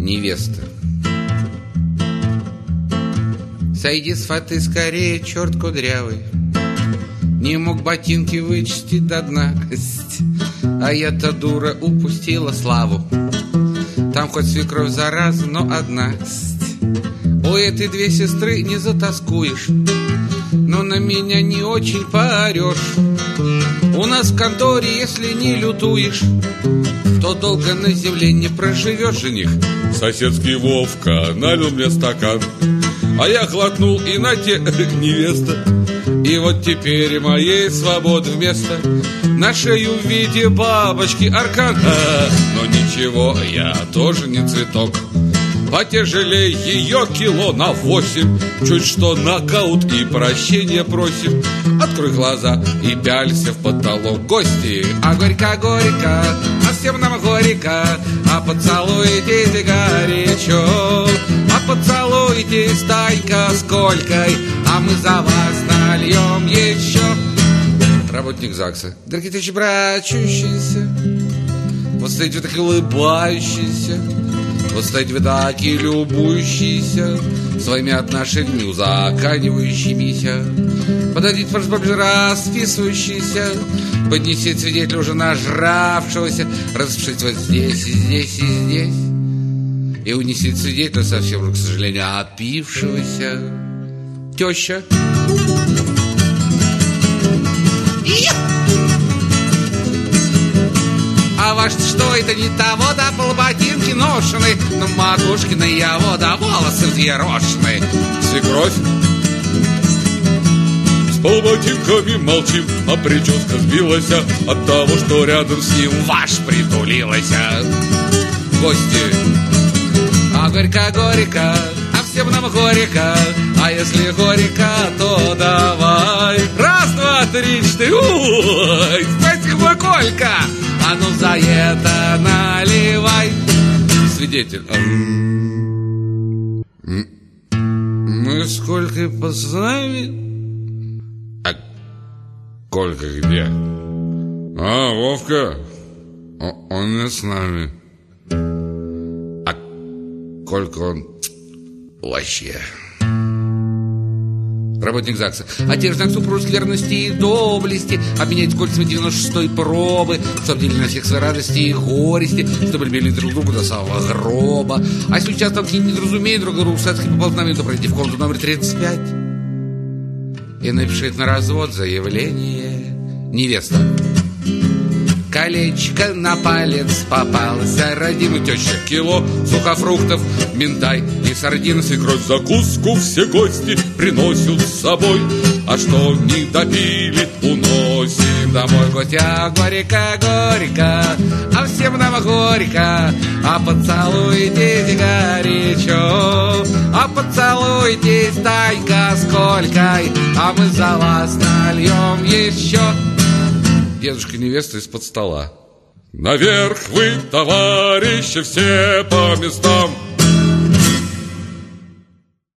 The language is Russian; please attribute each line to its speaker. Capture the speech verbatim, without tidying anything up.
Speaker 1: невеста. Сойди с фаты скорее, черт кудрявый, не мог ботинки вычистить до дна. А я-то, дура, упустила славу. Там хоть свекровь зараза, но одна. У этой две сестры не затаскуешь, но на меня не очень поорешь. У нас в конторе, если не лютуешь, то долго на земле не проживешь, жених.
Speaker 2: Соседский Вовка налил мне стакан, а я глотнул, и на те невеста. И вот теперь моей свободы вместо на шею в виде бабочки аркан. Но ничего, я тоже не цветок, потяжелее ее кило на восемь. Чуть что нокаут и прощения просим. Открой глаза и пялься в потолок. Гости,
Speaker 1: а горько-горько, а всем нам горько, а поцелуйтесь горячо, а поцелуйтесь тайка с Колькой, а мы за вас нальем еще. Работник ЗАГСа. Дорогие товарищи брачущиеся, вот стоите вы так улыбающиеся, вот стоите вы так и любующиеся своими отношениями узаканивающимися. Подойдите, пожалуйста, поближе, расписывающийся, поднесите свидетеля уже нажравшегося, распишите вот здесь и здесь и здесь, и унесите свидетеля совсем уже, к сожалению, опившегося. Теща. А ваш что это не того, да полботинки ношены, но макушки на его, да волосы взъерошены.
Speaker 2: Свекровь. С полботинками молчим, а прическа сбилась от того, что рядом с ним
Speaker 1: ваш притулилась. Гости. А горько-горько, а всем нам горько, а если горько, то давай. Раз, два, три, четыре. Ой, спасибо, Колька. А ну за это наливай. Свидетель. Мы с Колькой пацанами. А Колька где?
Speaker 2: А, Вовка.
Speaker 1: Он не с нами. А Колька, он вообще. Работник ЗАГСа. А те же знак супружеской верности и доблести обменять кольцами девяносто шестой пробы, чтобы делили на всех свои радости и горести, чтобы любили друг друга до самого гроба. А если часто какие-нибудь недоразумения друг другу садские поползновения, то пройди в комнату номер тридцать пять и напиши на развод заявление. Невеста. Колечко на палец попалось, а родимый теща кило сухофруктов, минтай и сардины.
Speaker 2: Свекровь закуску все гости приносят с собой, а что не допили, уносим домой.
Speaker 1: Гости, а горько-горько, а всем нам горько, а поцелуйтесь горячо, а поцелуйтесь тайка с Колькой, а мы за вас нальем еще. Дедушка невеста из-под стола.
Speaker 2: Наверх вы, товарищи, все по местам.